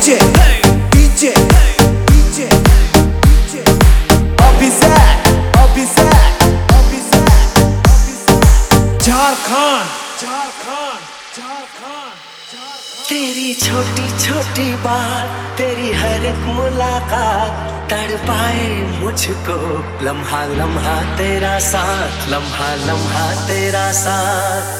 DJ, DJ, DJ, DJ. Abhishek, Abhishek, Abhishek, Abhishek. Jharkhand, Jharkhand, Jharkhand, Jharkhand. तेरी छोटी छोटी बात, तेरी हर एक मुलाकात तड़पाए मुझको। लम्हा लम्हा तेरा साथ, लम्हा लम्हा तेरा साथ।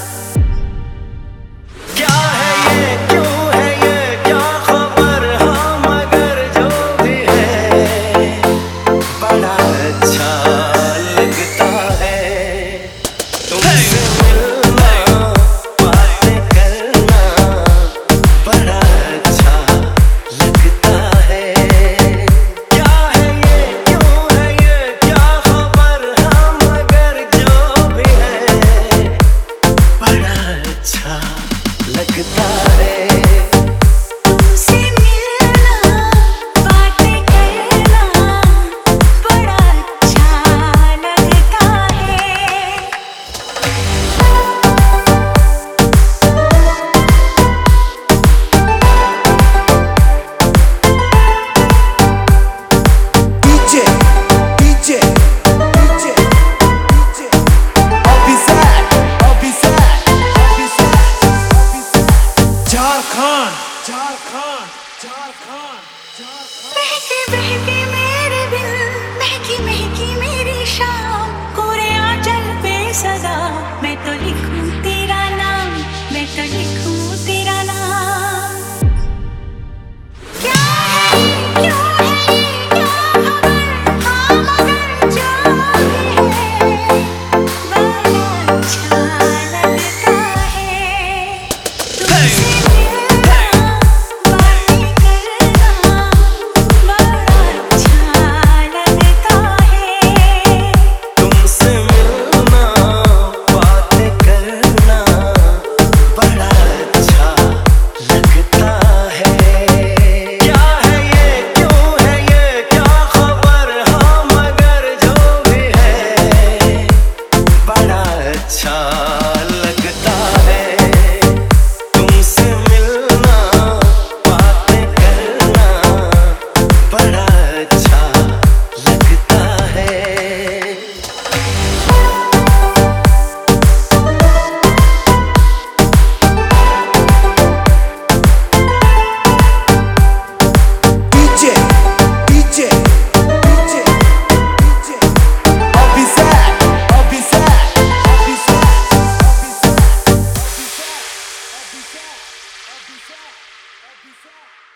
क्या है ये, क्यों है ये, क्या खबर, हाँ मगर जो भी है बड़ा अच्छा लगता है। तुमसे मिलना, बातें करना बड़ा अच्छा लगता है। क्या है ये, क्यों है ये, क्या खबर, हाँ मगर जो भी है बड़ा अच्छा लगता है। तुमसे मिलना, बातें करना बड़ा अच्छा लगता है। DJ, DJ, DJ, DJ. Abhishek, Abhishek, Abhishek, Abhishek. Jharkhand, Jharkhand, Jharkhand, Jharkhand. बहके बहके मेरे दिल, महकी महकी मेरी शाम, कोरे आंचल पे सदा मैं तो लिखूं तेरा नाम, मैं तो लिखूं तेरा नाम। क्या है ये, क्यों है ये, क्या खबर, हाँ मगर जो भी है बड़ा अच्छा लगता है। तुमसे मिलना, बातें करना बड़ा अच्छा लगता है। तुमसे मिलना, बातें करना बड़ा अच्छा लगता है। क्या है ये, क्यों है ये, क्या खबर, हाँ मगर जो भी है बड़ा अच्छा लगता है। तुमसे मिलना, बातें करना बड़ा अच्छा लगता है। DJ, DJ, DJ, DJ. Abhishek, Abhishek, Abhishek, Abhishek, Abhishek, Abhishek, Abhishek, Abhishek.